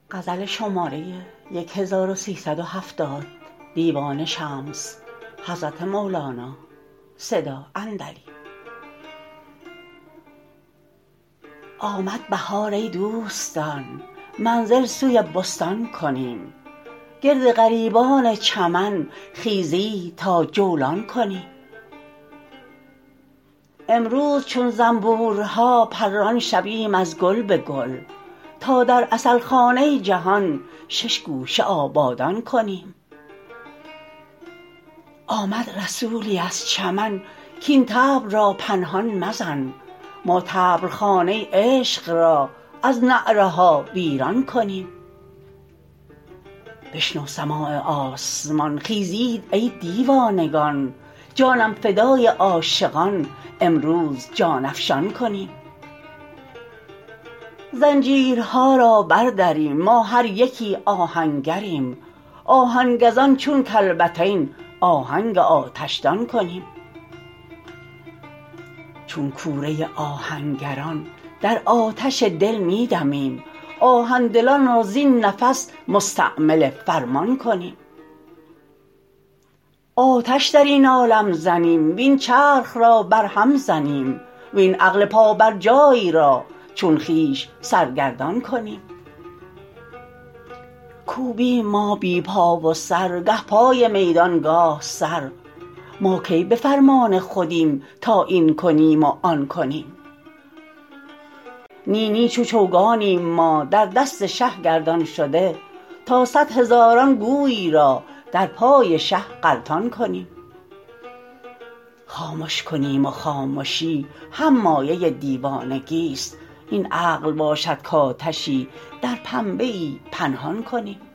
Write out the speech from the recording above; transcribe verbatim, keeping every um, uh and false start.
غزل شماره هزار و سیصد و هفتاد دیوان شمس حضرت مولانا صدا اندلی. آمد بهار ای دوستان، منزل سوی بستان کنیم. گرد غریبان چمن خیزید تا جولان کنیم. امروز چون زنبورها پران شویم از گل به گل، تا در عسلخانه جهان شش گوشه آبادان کنیم. آمد رسولی از چمن کاین طبل را پنهان مزن، ما طبلخانه عشق را از نعره ها ویران کنیم. بشنو سماع آسمان، خیزید ای دیوانگان، جانم فدای عاشقان امروز جان افشان کنیم. زنجیرها را بردریم، ما هر یکی آهنگریم، آهن گزان چون کلبتین آهنگ آتشدان کنیم. چون کوره آهنگران در آتش دل می دمیم، آهن دلان را زین نفس مستعمل فرمان کنیم. آتش در این عالم زنیم، وین چرخ را برهم زنیم، وین عقل پابرجای را چون خویش سرگردان کنیم. کوبیم ما بی پا و سر، گه پای میدان گاه سر، ما کی به فرمان خودیم تا این کنیم و آن کنیم. نی نی چو چوگانیم ما در دست شه گردان شده، تا صد هزاران گوی را در پای شه غلطان کنیم. خامش کنیم و خامشی هم مایه دیوانگی است، این عقل باشد کآتشی در پنبه ای پنهان کنیم.